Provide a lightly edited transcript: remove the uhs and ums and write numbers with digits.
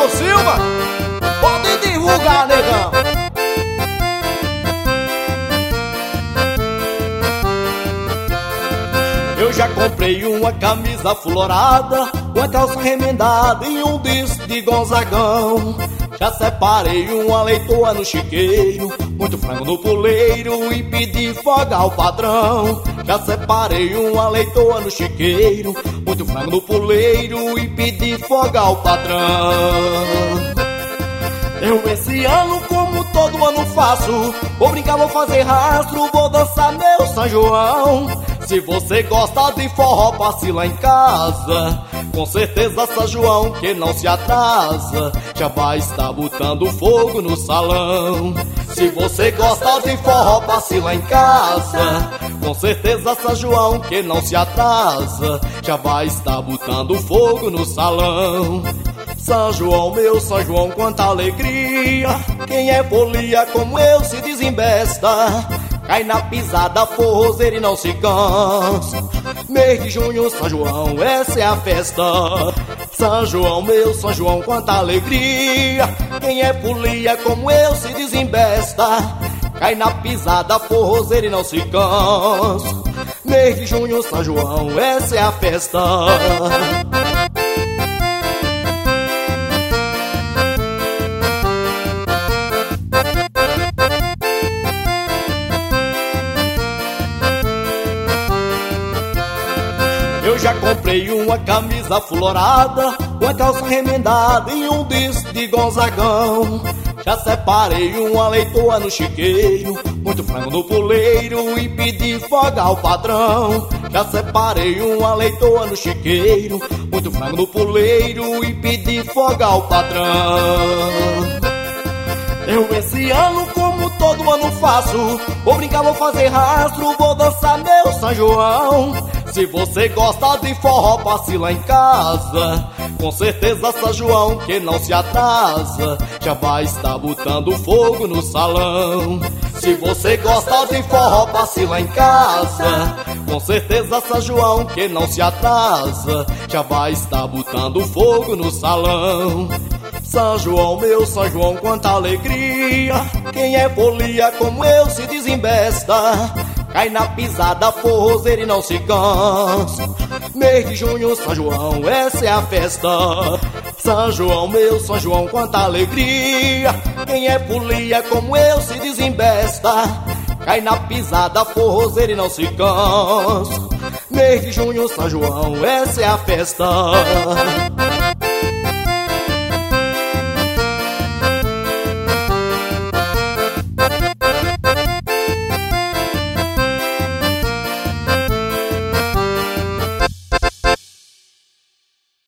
Ô Silva, pode divulgar, negão. Eu já comprei uma camisa florada, uma calça remendada e um disco de Gonzagão. Já separei uma leitoa no chiqueiro, muito frango no puleiro e pedi folga ao patrão. Já separei uma leitoa no chiqueiro, muito frango no puleiro e pedi folga ao patrão. Eu esse ano, como todo ano faço, vou brincar, vou fazer rastro, vou dançar meu São João. Se você gosta de forró, passe lá em casa, com certeza São João que não se atrasa, já vai estar botando fogo no salão. Se você gosta de forró, passe lá em casa, com certeza São João que não se atrasa, já vai estar botando fogo no salão. São João, meu São João, quanta alegria, quem é folia como eu se desembesta, cai na pisada forrozeira e não se cansa. Mês de junho, São João, essa é a festa. São João, meu São João, quanta alegria, quem é folia como eu se desembesta, cai na pisada forrozeira e não se cansa. Mês de junho, São João, essa é a festa. Eu já comprei uma camisa florada, uma calça remendada e um disco de Gonzagão. Já separei uma leitoa no chiqueiro, muito frango no puleiro e pedi folga ao patrão. Já separei uma leitoa no chiqueiro, muito frango no puleiro e pedi folga ao patrão. Eu esse ano, como todo ano faço, vou brincar, vou fazer rastro, vou dançar meu São João. Se você gosta de forró, passe lá em casa, com certeza São João que não se atrasa, já vai estar botando fogo no salão. Se você gosta de forró, passe lá em casa, com certeza São João que não se atrasa, já vai estar botando fogo no salão. São João, meu São João, quanta alegria, quem é folia como eu se desembesta, cai na pisada forrozeira e não se cansa. Mês de junho, São João, essa é a festa. São João, meu São João, quanta alegria, quem é folia como eu se desembesta, cai na pisada forrozeira e não se cansa. Mês de junho, São João, essa é a festa.